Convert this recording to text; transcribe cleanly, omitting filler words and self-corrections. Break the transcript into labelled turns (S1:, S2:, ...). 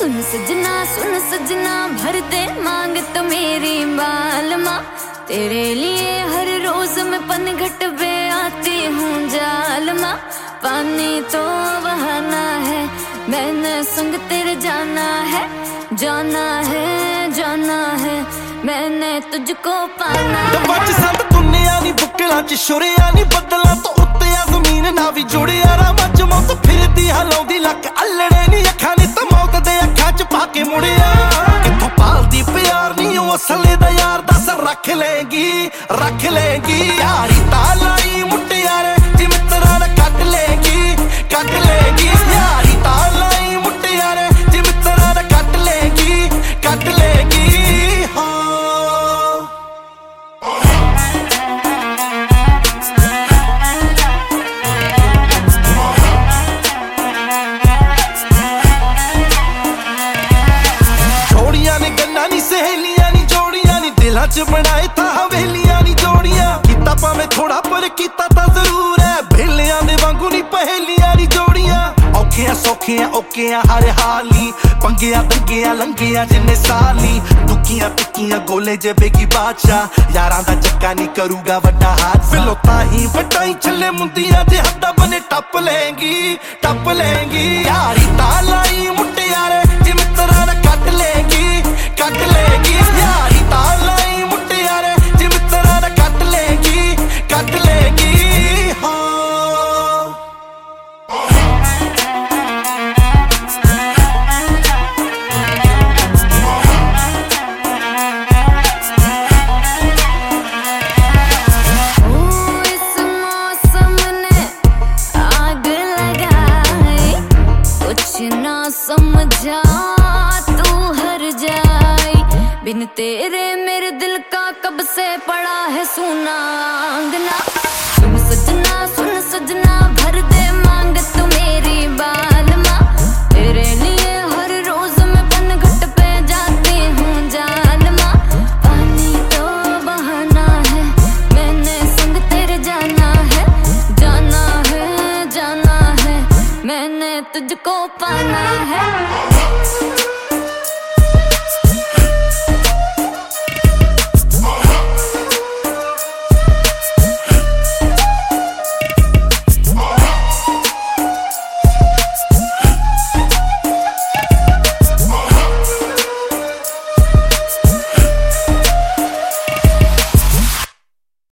S1: सुन सजना भर दे मांग तो मेरी बालमा। तेरे लिए हर रोज मैं पनघट पे आती हूँ जालमा। पानी तो बहाना है, मैंने संग तेरे जाना है, जाना है, जाना है, मैंने तुझको पाना है।
S2: संत दुनिया नी बुकला च शुरिया नी बदला तो उत्ते आ जमीन ना भी जुड़िया रा मच मौत फिरदी हलाउंदी लक अल्लड़े नी अखां नी तो मौत दे अखां च पाके मुड़िया। किथों पालदी प्यार नी ओ असले दा यार दस रख लेगी यारी तालाई मुटियारे जी मित्रा दा कट लेगी यारी तालाई मुटियारे जी मित्रा दा कट लेगी हाँ। सहेलियां नी जोड़ियां नी दिलां च बनाए तां हवेलियां नी जोड़ियां। कीता भावें थोड़ा पर कीता तां जरूर है, बेलियां दे वांगू नी पहेलियां नी जोड़ियां। औखियां सौखियां औखियां हर हाली पंगियां दंगियां लंगियां जिन्ने साली दुखियां टिक्कियां गोले जेबे की बादशाह यारां दा चक्का नी करूगा वड्डा हाथ फिलो ताही वटाई छले मुंदियां जे हद्दा बने टप लेंगी यारी तालाई मुटियारे जी मित्रा दा कट लेगी यारी तालाई मुटियारे जी मित्रा दा कट लेगी हाँ।
S1: समझा तू हर जाई बिन तेरे मेरे दिल का कब से पड़ा है सुना अंगना। सुन सजना भर दे